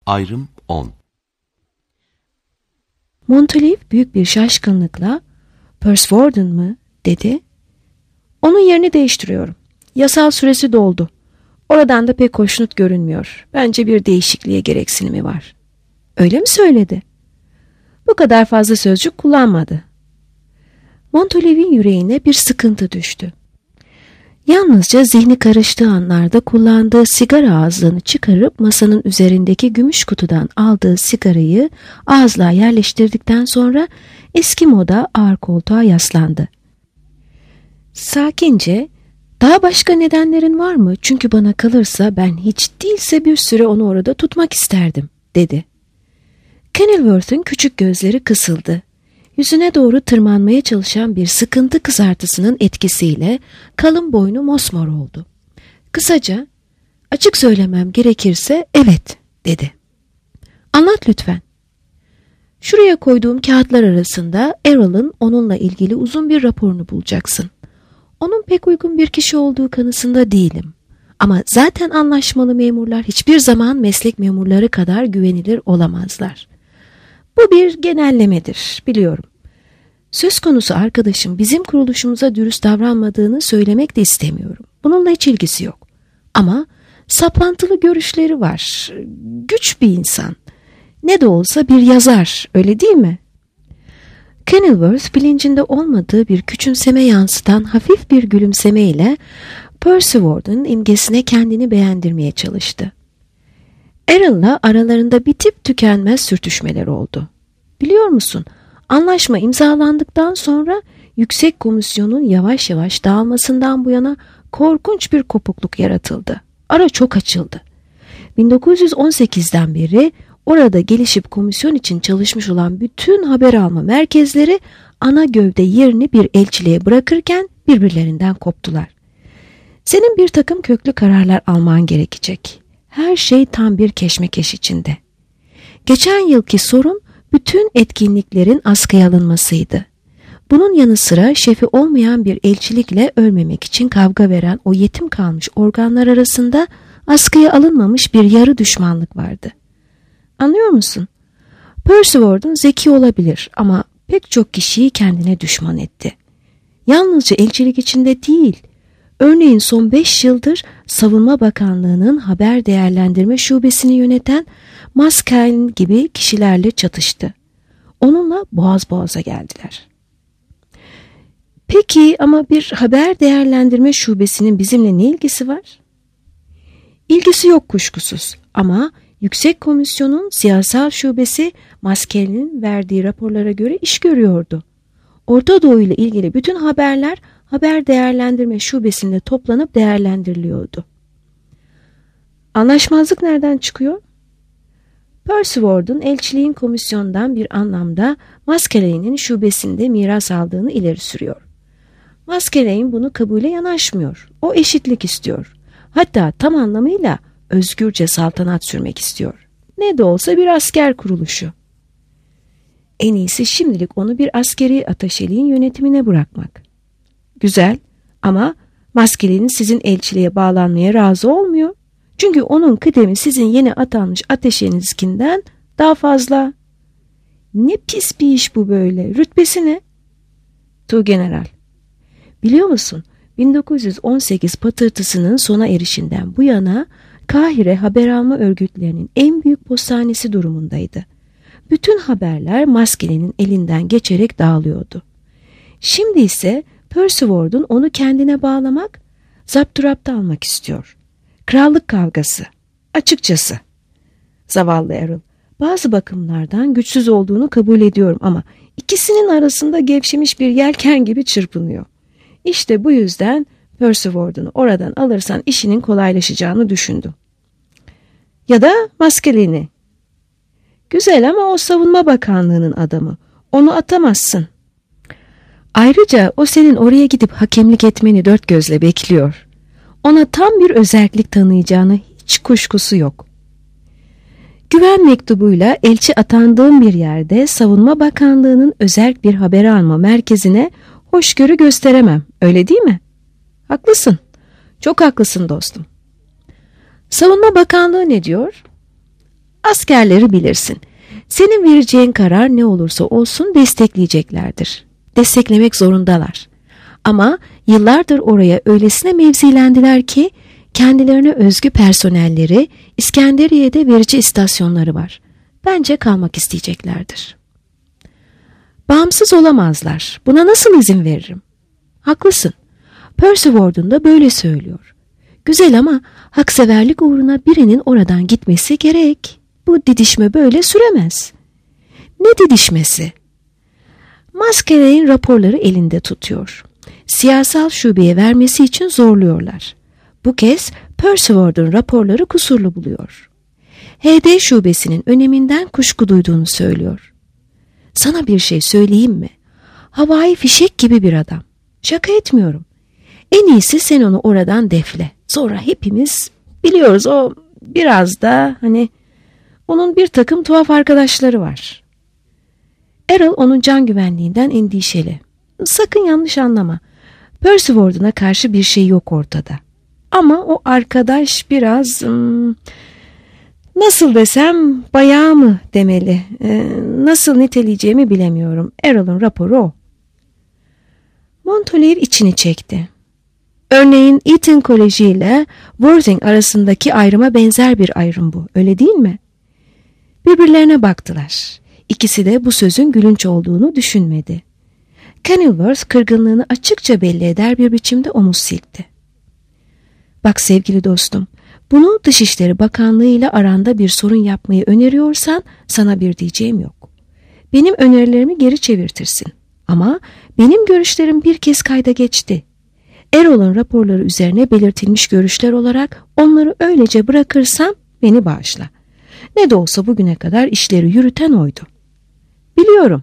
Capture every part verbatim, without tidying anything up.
Ayrım on. Montalive büyük bir şaşkınlıkla "Percy Warden mı?" dedi. "Onun yerini değiştiriyorum. Yasal süresi doldu. Oradan da pek hoşnut görünmüyor. Bence bir değişikliğe gereksinimi var." "Öyle mi söyledi?" "Bu kadar fazla sözcük kullanmadı." Montalive'in yüreğine bir sıkıntı düştü. Yalnızca zihni karıştığı anlarda kullandığı sigara ağızlığını çıkarıp masanın üzerindeki gümüş kutudan aldığı sigarayı ağızlığa yerleştirdikten sonra eski moda ağır koltuğa yaslandı. Sakince, "Daha başka nedenlerin var mı? Çünkü bana kalırsa ben hiç değilse bir süre onu orada tutmak isterdim," dedi. Kenilworth'un küçük gözleri kısıldı. Yüzüne doğru tırmanmaya çalışan bir sıkıntı kızartısının etkisiyle kalın boynu mosmor oldu. Kısaca, "Açık söylemem gerekirse evet," dedi. "Anlat lütfen." "Şuraya koyduğum kağıtlar arasında Errol'ın onunla ilgili uzun bir raporunu bulacaksın. Onun pek uygun bir kişi olduğu kanısında değilim. Ama zaten anlaşmalı memurlar hiçbir zaman meslek memurları kadar güvenilir olamazlar. Bu bir genellemedir, biliyorum. Söz konusu arkadaşım bizim kuruluşumuza dürüst davranmadığını söylemek de istemiyorum. Bununla hiç ilgisi yok. Ama saplantılı görüşleri var. Güç bir insan. Ne de olsa bir yazar, öyle değil mi?" Kenilworth bilincinde olmadığı bir küçümseme yansıtan hafif bir gülümsemeyle Percy Warden'ın imgesine kendini beğendirmeye çalıştı. Errol'la aralarında bitip tükenmez sürtüşmeler oldu. "Biliyor musun, anlaşma imzalandıktan sonra yüksek komisyonun yavaş yavaş dağılmasından bu yana korkunç bir kopukluk yaratıldı. Ara çok açıldı. bin dokuz yüz on sekizden beri orada gelişip komisyon için çalışmış olan bütün haber alma merkezleri ana gövde yerini bir elçiliğe bırakırken birbirlerinden koptular. Senin bir takım köklü kararlar alman gerekecek. Her şey tam bir keşmekeş içinde. Geçen yılki sorun bütün etkinliklerin askıya alınmasıydı. Bunun yanı sıra şefi olmayan bir elçilikle ölmemek için kavga veren o yetim kalmış organlar arasında askıya alınmamış bir yarı düşmanlık vardı. Anlıyor musun? Percy Warden zeki olabilir ama pek çok kişiyi kendine düşman etti. Yalnızca elçilik içinde değil, örneğin son beş yıldır Savunma Bakanlığı'nın haber değerlendirme şubesini yöneten Maskelyne gibi kişilerle çatıştı. Onunla boğaz boğaza geldiler. Peki ama bir haber değerlendirme şubesinin bizimle ne ilgisi var? İlgisi yok kuşkusuz ama Yüksek Komisyon'un siyasal şubesi Maskelyne'nin verdiği raporlara göre iş görüyordu. Orta Doğu ile ilgili bütün haberler haber değerlendirme şubesinde toplanıp değerlendiriliyordu. Anlaşmazlık nereden çıkıyor? Percy Warden elçiliğin komisyondan bir anlamda Maskelyne'nin şubesinde miras aldığını ileri sürüyor. Maskelyne bunu kabule yanaşmıyor. O eşitlik istiyor. Hatta tam anlamıyla özgürce saltanat sürmek istiyor. Ne de olsa bir asker kuruluşu. En iyisi şimdilik onu bir askeri ataşeliğin yönetimine bırakmak. Güzel ama Maskelyne sizin elçiliğe bağlanmaya razı olmuyor. Çünkü onun kıdemi sizin yeni atanmış ateşenizkinden daha fazla. Ne pis bir iş bu böyle. Rütbesi ne? Tuğgeneral. Biliyor musun? bin dokuz yüz on sekiz patırtısının sona erişinden bu yana Kahire haber alma örgütlerinin en büyük postanesi durumundaydı. Bütün haberler Maskelyne'nin elinden geçerek dağılıyordu. Şimdi ise Percy Warden onu kendine bağlamak, zapturapta almak istiyor. Krallık kavgası. Açıkçası. Zavallı Errol. Bazı bakımlardan güçsüz olduğunu kabul ediyorum ama ikisinin arasında gevşemiş bir yelken gibi çırpınıyor. İşte bu yüzden Percy Warden'ı oradan alırsan işinin kolaylaşacağını düşündüm. Ya da Maskelyne'i. Güzel ama o Savunma Bakanlığı'nın adamı. Onu atamazsın. Ayrıca o senin oraya gidip hakemlik etmeni dört gözle bekliyor. Ona tam bir özellik tanıyacağını hiç kuşkusu yok. Güven mektubuyla elçi atandığım bir yerde Savunma Bakanlığı'nın özerk bir haber alma merkezine hoşgörü gösteremem. Öyle değil mi? Haklısın. Çok haklısın dostum. Savunma Bakanlığı ne diyor? Askerleri bilirsin. Senin vereceğin karar ne olursa olsun destekleyeceklerdir. Desteklemek zorundalar. Ama yıllardır oraya öylesine mevzilendiler ki kendilerine özgü personelleri, İskenderiye'de verici istasyonları var. Bence kalmak isteyeceklerdir. Bağımsız olamazlar. Buna nasıl izin veririm? Haklısın. Percy Warden da böyle söylüyor. Güzel ama hakseverlik uğruna birinin oradan gitmesi gerek. Bu didişme böyle süremez. Ne didişmesi? Masquerade'in raporları elinde tutuyor. Siyasal şubeye vermesi için zorluyorlar. Bu kez Percy Warden raporları kusurlu buluyor. H D şubesinin öneminden kuşku duyduğunu söylüyor. Sana bir şey söyleyeyim mi? Havai fişek gibi bir adam. Şaka etmiyorum. En iyisi sen onu oradan defle. Sonra hepimiz biliyoruz, o biraz da hani onun bir takım tuhaf arkadaşları var. Errol onun can güvenliğinden endişeli. Sakın yanlış anlama. Percy Warden'a karşı bir şey yok ortada. Ama o arkadaş biraz hmm, nasıl desem bayağı mı demeli, ee, nasıl niteleyeceğimi bilemiyorum. Errol'un raporu o. Montolive içini çekti. Örneğin Eton Koleji ile Worthing arasındaki ayrıma benzer bir ayrım bu, öyle değil mi? Birbirlerine baktılar. İkisi de bu sözün gülünç olduğunu düşünmedi. Kenilworth kırgınlığını açıkça belli eder bir biçimde omuz silkti. Bak sevgili dostum, bunu Dışişleri Bakanlığı ile aranda bir sorun yapmayı öneriyorsan sana bir diyeceğim yok. Benim önerilerimi geri çevirtirsin. Ama benim görüşlerim bir kez kayda geçti. Errol'un raporları üzerine belirtilmiş görüşler olarak onları öylece bırakırsam beni bağışla. Ne de olsa bugüne kadar işleri yürüten oydu. Biliyorum.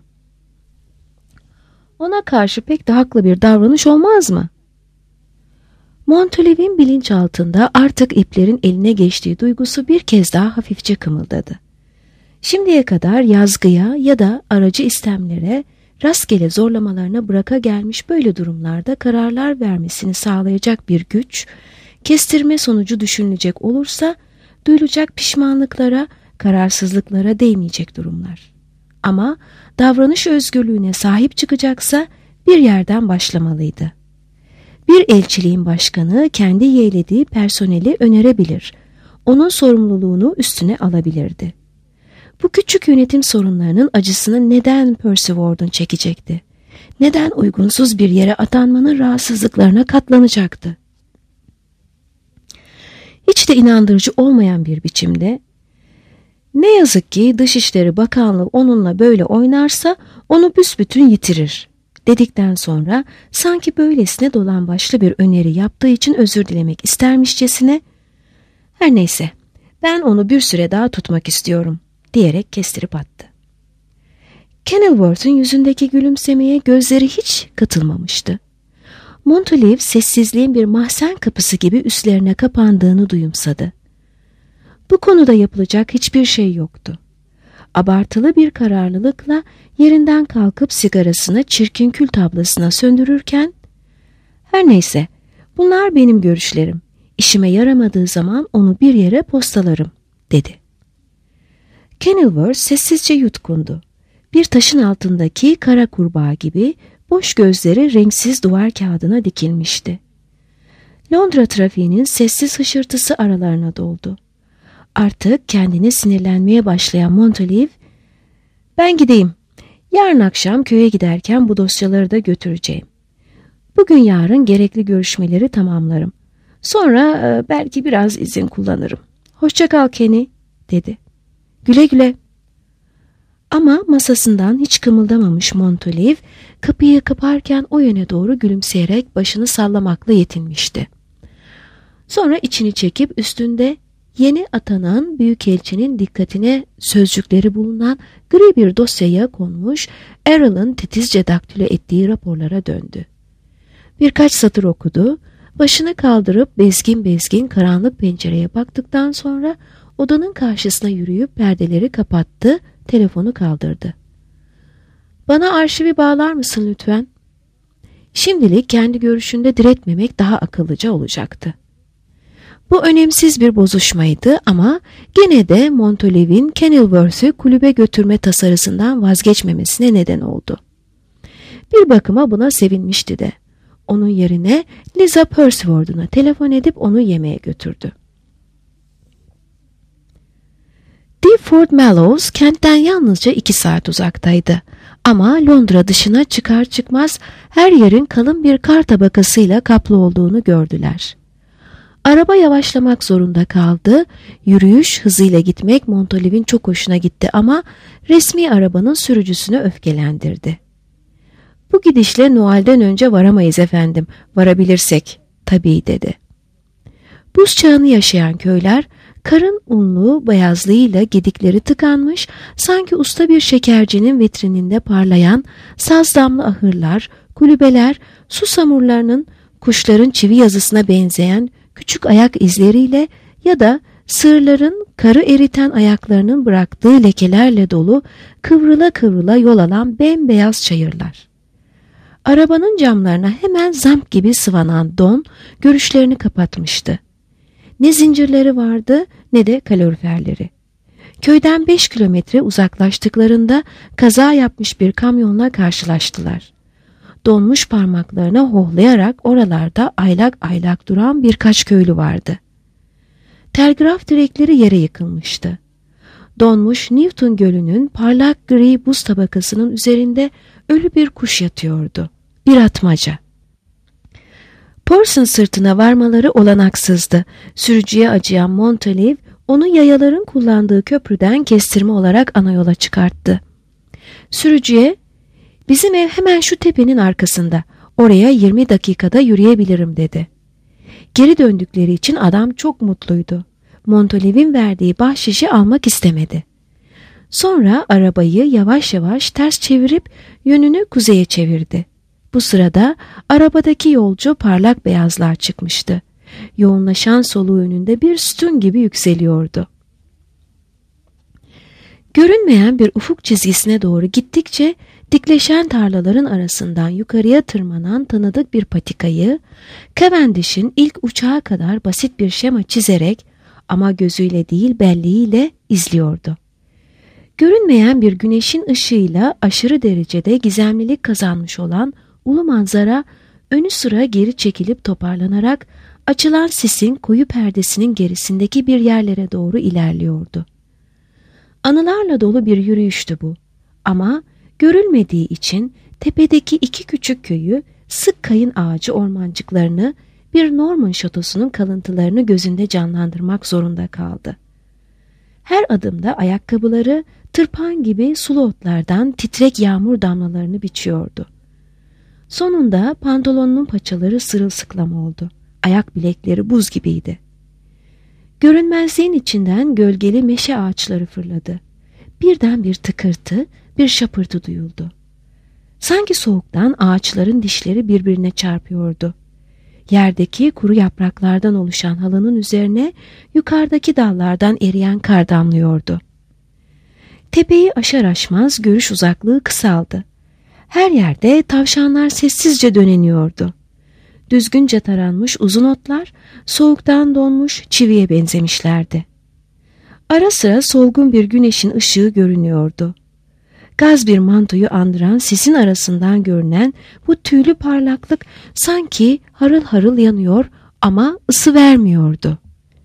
Ona karşı pek de haklı bir davranış olmaz mı? Montolive'in bilinçaltında artık iplerin eline geçtiği duygusu bir kez daha hafifçe kımıldadı. Şimdiye kadar yazgıya ya da aracı istemlere, rastgele zorlamalarına bıraka gelmiş böyle durumlarda kararlar vermesini sağlayacak bir güç, kestirme sonucu düşünülecek olursa duyulacak pişmanlıklara, kararsızlıklara değmeyecek durumlar. Ama davranış özgürlüğüne sahip çıkacaksa bir yerden başlamalıydı. Bir elçiliğin başkanı kendi yeğlediği personeli önerebilir, onun sorumluluğunu üstüne alabilirdi. Bu küçük yönetim sorunlarının acısını neden Percy Warden çekecekti? Neden uygunsuz bir yere atanmanın rahatsızlıklarına katlanacaktı? Hiç de inandırıcı olmayan bir biçimde, ne yazık ki Dışişleri Bakanlığı onunla böyle oynarsa onu büsbütün yitirir dedikten sonra sanki böylesine dolambaçlı bir öneri yaptığı için özür dilemek istermişçesine, her neyse ben onu bir süre daha tutmak istiyorum diyerek kestirip attı. Kenilworth'un yüzündeki gülümsemeye gözleri hiç katılmamıştı. Montolive sessizliğin bir mahzen kapısı gibi üstlerine kapandığını duyumsadı. Bu konuda yapılacak hiçbir şey yoktu. Abartılı bir kararlılıkla yerinden kalkıp sigarasını çirkin kül tablasına söndürürken, her neyse bunlar benim görüşlerim, işime yaramadığı zaman onu bir yere postalarım dedi. Kenilworth sessizce yutkundu. Bir taşın altındaki kara kurbağa gibi boş gözleri renksiz duvar kağıdına dikilmişti. Londra trafiğinin sessiz hışırtısı aralarına doldu. Artık kendine sinirlenmeye başlayan Montolive, ben gideyim. Yarın akşam köye giderken bu dosyaları da götüreceğim. Bugün yarın gerekli görüşmeleri tamamlarım. Sonra e, belki biraz izin kullanırım. Hoşça kal Kenny, dedi. Güle güle. Ama masasından hiç kımıldamamış Montolive, kapıyı kaparken o yöne doğru gülümseyerek başını sallamakla yetinmişti. Sonra içini çekip üstünde yeni atanan büyükelçinin dikkatine sözcükleri bulunan gri bir dosyaya konmuş Errol'ın titizce daktilo ettiği raporlara döndü. Birkaç satır okudu, başını kaldırıp bezgin bezgin karanlık pencereye baktıktan sonra odanın karşısına yürüyüp perdeleri kapattı, telefonu kaldırdı. Bana arşivi bağlar mısın lütfen? Şimdilik kendi görüşünde diretmemek daha akıllıca olacaktı. Bu önemsiz bir bozuşmaydı ama gene de Montoliv'in Kenilworth'ü kulübe götürme tasarısından vazgeçmemesine neden oldu. Bir bakıma buna sevinmişti de. Onun yerine Liza Percival'una telefon edip onu yemeğe götürdü. Deford Mallows kentten yalnızca iki saat uzaktaydı. Ama Londra dışına çıkar çıkmaz her yerin kalın bir kar tabakasıyla kaplı olduğunu gördüler. Araba yavaşlamak zorunda kaldı. Yürüyüş hızıyla gitmek Montoliv'in çok hoşuna gitti ama resmi arabanın sürücüsünü öfkelendirdi. "Bu gidişle Noel'den önce varamayız efendim. Varabilirsek tabii," dedi. Buz çağını yaşayan köyler karın unlu beyazlığıyla gedikleri tıkanmış, sanki usta bir şekercinin vitrininde parlayan saz damlı ahırlar, kulübeler, susamurlarının, kuşların çivi yazısına benzeyen küçük ayak izleriyle ya da sığırların karı eriten ayaklarının bıraktığı lekelerle dolu kıvrıla kıvrıla yol alan bembeyaz çayırlar. Arabanın camlarına hemen zamp gibi sıvanan don görüşlerini kapatmıştı. Ne zincirleri vardı ne de kaloriferleri. Köyden beş kilometre uzaklaştıklarında kaza yapmış bir kamyonla karşılaştılar. Donmuş parmaklarına hohlayarak oralarda aylak aylak duran birkaç köylü vardı. Telgraf direkleri yere yıkılmıştı. Donmuş Newton Gölü'nün parlak gri buz tabakasının üzerinde ölü bir kuş yatıyordu. Bir atmaca. Porson sırtına varmaları olanaksızdı. Sürücüye acıyan Montoliv onu yayaların kullandığı köprüden kestirme olarak ana yola çıkarttı. Sürücüye, "Bizim ev hemen şu tepenin arkasında. Oraya yirmi dakikada yürüyebilirim," dedi. Geri döndükleri için adam çok mutluydu. Montoliv'in verdiği bahşişi almak istemedi. Sonra arabayı yavaş yavaş ters çevirip yönünü kuzeye çevirdi. Bu sırada arabadaki yolcu parlak beyazlar çıkmıştı. Yoğunlaşan soluğu önünde bir sütun gibi yükseliyordu. Görünmeyen bir ufuk çizgisine doğru gittikçe dikleşen tarlaların arasından yukarıya tırmanan tanıdık bir patikayı, Cavendish'in ilk uçağa kadar basit bir şema çizerek ama gözüyle değil belleğiyle izliyordu. Görünmeyen bir güneşin ışığıyla aşırı derecede gizemlilik kazanmış olan ulu manzara önü sıra geri çekilip toparlanarak açılan sisin koyu perdesinin gerisindeki bir yerlere doğru ilerliyordu. Anılarla dolu bir yürüyüştü bu ama görülmediği için tepedeki iki küçük köyü, sık kayın ağacı ormancıklarını, bir Norman şatosunun kalıntılarını gözünde canlandırmak zorunda kaldı. Her adımda ayakkabıları tırpan gibi sulu otlardan titrek yağmur damlalarını biçiyordu. Sonunda pantolonunun paçaları sırılsıklam oldu. Ayak bilekleri buz gibiydi. Görünmezliğin içinden gölgeli meşe ağaçları fırladı. Birden bir tıkırtı, bir şapırtı duyuldu. Sanki soğuktan ağaçların dişleri birbirine çarpıyordu. Yerdeki kuru yapraklardan oluşan halının üzerine yukarıdaki dallardan eriyen kar damlıyordu. Tepeyi aşar aşmaz görüş uzaklığı kısaldı. Her yerde tavşanlar sessizce döneniyordu. Düzgünce taranmış uzun otlar soğuktan donmuş çiviye benzemişlerdi. Ara sıra solgun bir güneşin ışığı görünüyordu. Gaz bir mantoyu andıran sisin arasından görünen bu tüylü parlaklık sanki harıl harıl yanıyor ama ısı vermiyordu.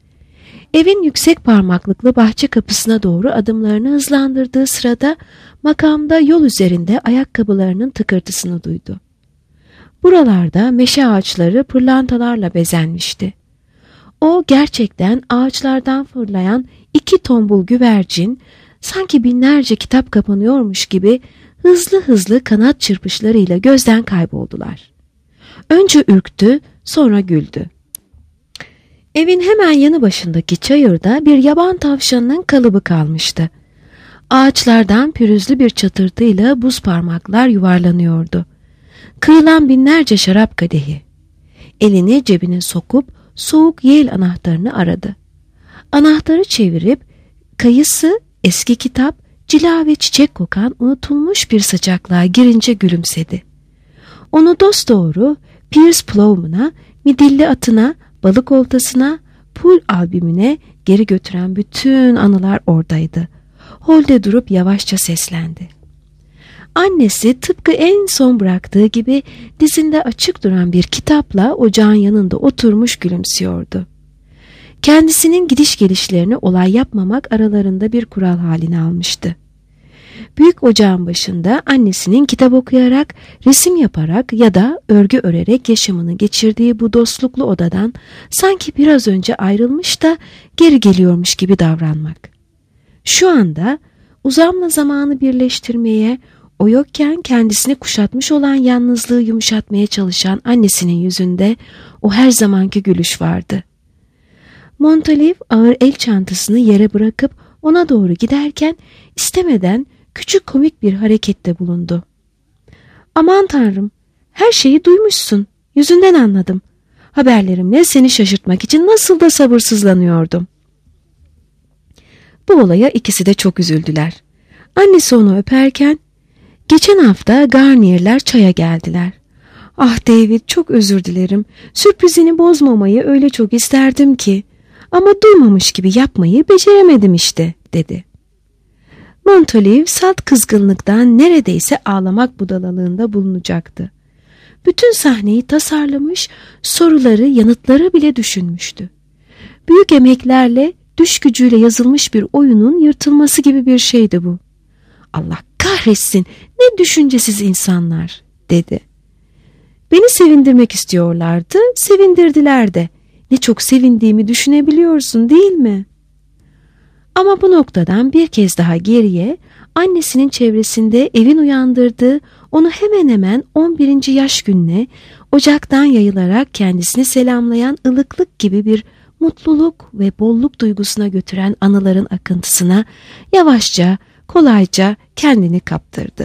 Evin yüksek parmaklıklı bahçe kapısına doğru adımlarını hızlandırdığı sırada makamda yol üzerinde ayakkabılarının tıkırtısını duydu. Buralarda meşe ağaçları pırlantalarla bezenmişti. O gerçekten ağaçlardan fırlayan iki tombul güvercin, sanki binlerce kitap kapanıyormuş gibi hızlı hızlı kanat çırpışlarıyla gözden kayboldular. Önce ürktü, sonra güldü. Evin hemen yanı başındaki çayırda bir yaban tavşanının kalıbı kalmıştı. Ağaçlardan pürüzlü bir çatırtıyla buz parmaklar yuvarlanıyordu. Kırılan binlerce şarap kadehi. Elini cebine sokup soğuk yel anahtarını aradı. Anahtarı çevirip kayısı, eski kitap, cila ve çiçek kokan unutulmuş bir sıcaklığa girince gülümsedi. Onu dosdoğru Piers Plowman'a, midilli atına, balık oltasına, Pul albümüne geri götüren bütün anılar oradaydı. Holde durup yavaşça seslendi. Annesi tıpkı en son bıraktığı gibi dizinde açık duran bir kitapla ocağın yanında oturmuş gülümsüyordu. Kendisinin gidiş gelişlerini olay yapmamak aralarında bir kural haline almıştı. Büyük ocağın başında annesinin kitap okuyarak, resim yaparak ya da örgü örerek yaşamını geçirdiği bu dostluklu odadan sanki biraz önce ayrılmış da geri geliyormuş gibi davranmak. Şu anda uzamla zamanı birleştirmeye, o yokken kendisini kuşatmış olan yalnızlığı yumuşatmaya çalışan annesinin yüzünde o her zamanki gülüş vardı. Montalive ağır el çantasını yere bırakıp ona doğru giderken istemeden küçük komik bir harekette bulundu. "Aman Tanrım, her şeyi duymuşsun. Yüzünden anladım. Haberlerimle seni şaşırtmak için nasıl da sabırsızlanıyordum." Bu olaya ikisi de çok üzüldüler. Annesi onu öperken, "Geçen hafta Garnier'ler çaya geldiler. Ah David, çok özür dilerim. Sürprizini bozmamayı öyle çok isterdim ki. Ama duymamış gibi yapmayı beceremedim işte," dedi. Montalive salt kızgınlıktan neredeyse ağlamak budalalığında bulunacaktı. Bütün sahneyi tasarlamış, soruları, yanıtları bile düşünmüştü. Büyük emeklerle, düş gücüyle yazılmış bir oyunun yırtılması gibi bir şeydi bu. "Allah kahretsin, ne düşüncesiz insanlar," dedi. "Beni sevindirmek istiyorlardı, sevindirdiler de. Ne çok sevindiğimi düşünebiliyorsun, değil mi?" Ama bu noktadan bir kez daha geriye, annesinin çevresinde evin uyandırdığı onu hemen hemen on birinci yaş gününe ocaktan yayılarak kendisini selamlayan ılıklık gibi bir mutluluk ve bolluk duygusuna götüren anıların akıntısına yavaşça, kolayca kendini kaptırdı.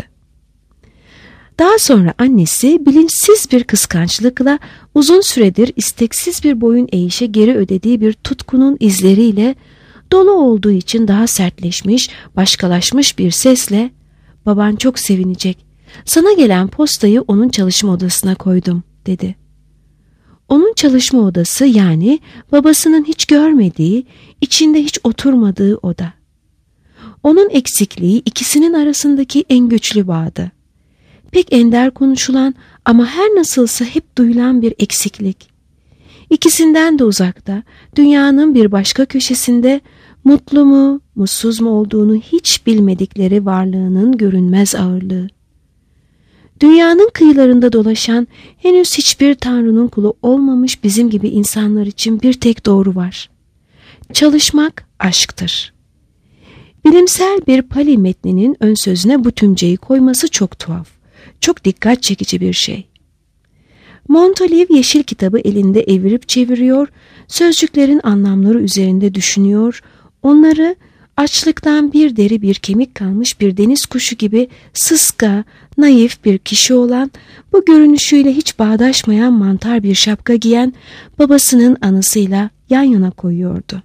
Daha sonra annesi bilinçsiz bir kıskançlıkla uzun süredir isteksiz bir boyun eğişe geri ödediği bir tutkunun izleriyle dolu olduğu için daha sertleşmiş, başkalaşmış bir sesle "Baban çok sevinecek. Sana gelen postayı onun çalışma odasına koydum," dedi. Onun çalışma odası, yani babasının hiç görmediği, içinde hiç oturmadığı oda. Onun eksikliği ikisinin arasındaki en güçlü bağdı. Pek ender konuşulan ama her nasılsa hep duyulan bir eksiklik. İkisinden de uzakta, dünyanın bir başka köşesinde mutlu mu, mutsuz mu olduğunu hiç bilmedikleri varlığının görünmez ağırlığı. Dünyanın kıyılarında dolaşan, henüz hiçbir tanrının kulu olmamış bizim gibi insanlar için bir tek doğru var. Çalışmak aşktır. Bilimsel bir Pali metninin ön sözüne bu tümceyi koyması çok tuhaf, çok dikkat çekici bir şey. Montalive yeşil kitabı elinde evirip çeviriyor, sözcüklerin anlamları üzerinde düşünüyor, onları açlıktan bir deri bir kemik kalmış bir deniz kuşu gibi sıska, naif bir kişi olan, bu görünüşüyle hiç bağdaşmayan mantar bir şapka giyen babasının anısıyla yan yana koyuyordu.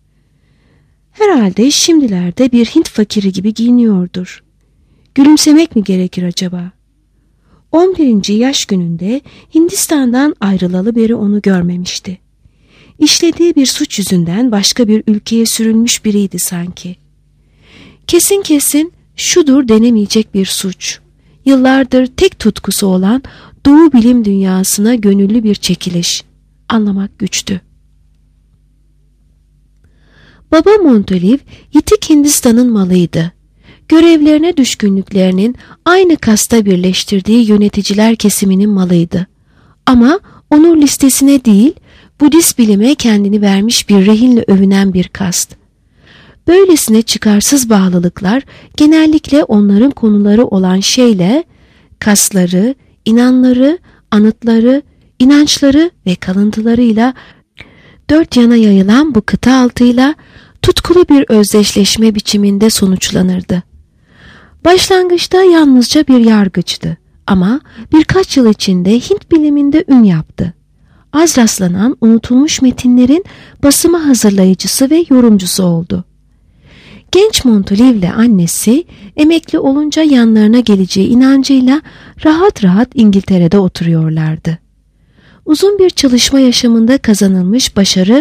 Herhalde şimdilerde bir Hint fakiri gibi giyiniyordur. Gülümsemek mi gerekir acaba? on birinci yaş gününde Hindistan'dan ayrılalı beri onu görmemişti. İşlediği bir suç yüzünden başka bir ülkeye sürülmüş biriydi sanki. Kesin kesin şudur denemeyecek bir suç. Yıllardır tek tutkusu olan Doğu bilim dünyasına gönüllü bir çekiliş. Anlamak güçtü. Baba Montalive yitik Hindistan'ın malıydı. Görevlerine düşkünlüklerinin aynı kasta birleştirdiği yöneticiler kesiminin malıydı. Ama onur listesine değil, Budist bilime kendini vermiş bir rehinle övünen bir kast. Böylesine çıkarsız bağlılıklar genellikle onların konuları olan şeyle, kasları, inanları, anıtları, inançları ve kalıntılarıyla dört yana yayılan bu kıta altıyla tutkulu bir özdeşleşme biçiminde sonuçlanırdı. Başlangıçta yalnızca bir yargıçtı ama birkaç yıl içinde Hint biliminde ün yaptı. Az rastlanan unutulmuş metinlerin basıma hazırlayıcısı ve yorumcusu oldu. Genç Montalive ile annesi emekli olunca yanlarına geleceği inancıyla rahat rahat İngiltere'de oturuyorlardı. Uzun bir çalışma yaşamında kazanılmış başarı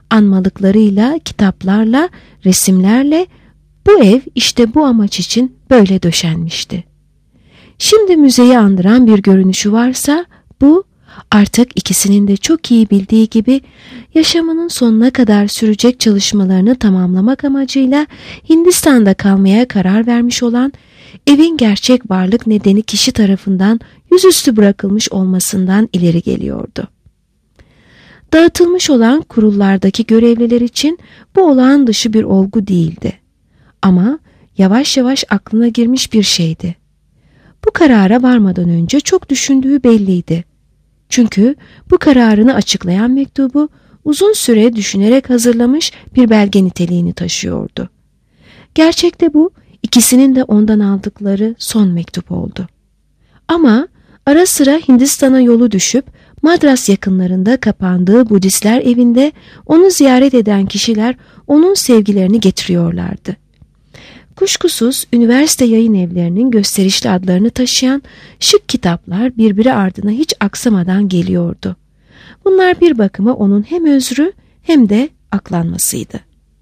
Anmalıklarıyla, kitaplarla, resimlerle bu ev işte bu amaç için böyle döşenmişti. Şimdi müzeyi andıran bir görünüşü varsa bu artık ikisinin de çok iyi bildiği gibi yaşamının sonuna kadar sürecek çalışmalarını tamamlamak amacıyla Hindistan'da kalmaya karar vermiş olan evin gerçek varlık nedeni kişi tarafından yüzüstü bırakılmış olmasından ileri geliyordu. Dağıtılmış olan kurullardaki görevliler için bu olağan dışı bir olgu değildi. Ama yavaş yavaş aklına girmiş bir şeydi. Bu karara varmadan önce çok düşündüğü belliydi. Çünkü bu kararını açıklayan mektubu uzun süre düşünerek hazırlamış bir belge niteliğini taşıyordu. Gerçekte bu ikisinin de ondan aldıkları son mektup oldu. Ama ara sıra Hindistan'a yolu düşüp Madras yakınlarında kapandığı Budistler evinde onu ziyaret eden kişiler onun sevgilerini getiriyorlardı. Kuşkusuz üniversite yayın evlerinin gösterişli adlarını taşıyan şık kitaplar birbiri ardına hiç aksamadan geliyordu. Bunlar bir bakıma onun hem özrü hem de aklanmasıydı.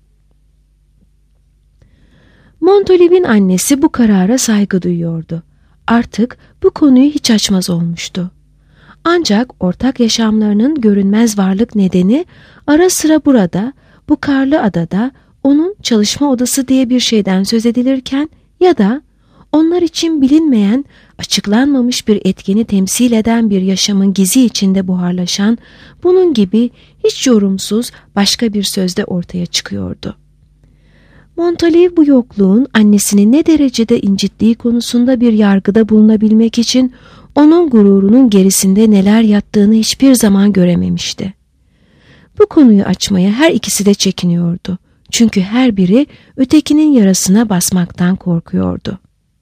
Montolive'in annesi bu karara saygı duyuyordu. Artık bu konuyu hiç açmaz olmuştu. Ancak ortak yaşamlarının görünmez varlık nedeni ara sıra burada, bu karlı adada onun çalışma odası diye bir şeyden söz edilirken ya da onlar için bilinmeyen, açıklanmamış bir etkeni temsil eden bir yaşamın gizi içinde buharlaşan, bunun gibi hiç yorumsuz başka bir sözde ortaya çıkıyordu. Montolive bu yokluğun annesini ne derecede incittiği konusunda bir yargıda bulunabilmek için onun gururunun gerisinde neler yattığını hiçbir zaman görememişti. Bu konuyu açmaya her ikisi de çekiniyordu. Çünkü her biri ötekinin yarasına basmaktan korkuyordu.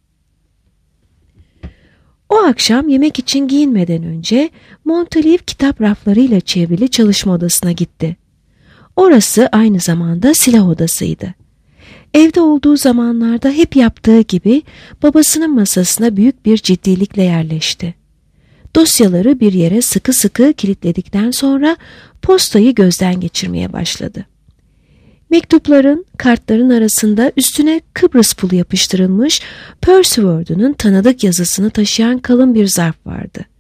O akşam yemek için giyinmeden önce Montolive kitap raflarıyla çevrili çalışma odasına gitti. Orası aynı zamanda silah odasıydı. Evde olduğu zamanlarda hep yaptığı gibi babasının masasına büyük bir ciddilikle yerleşti. Dosyaları bir yere sıkı sıkı kilitledikten sonra postayı gözden geçirmeye başladı. Mektupların, kartların arasında üstüne Kıbrıs pulu yapıştırılmış Percy Ward'unun tanıdık yazısını taşıyan kalın bir zarf vardı.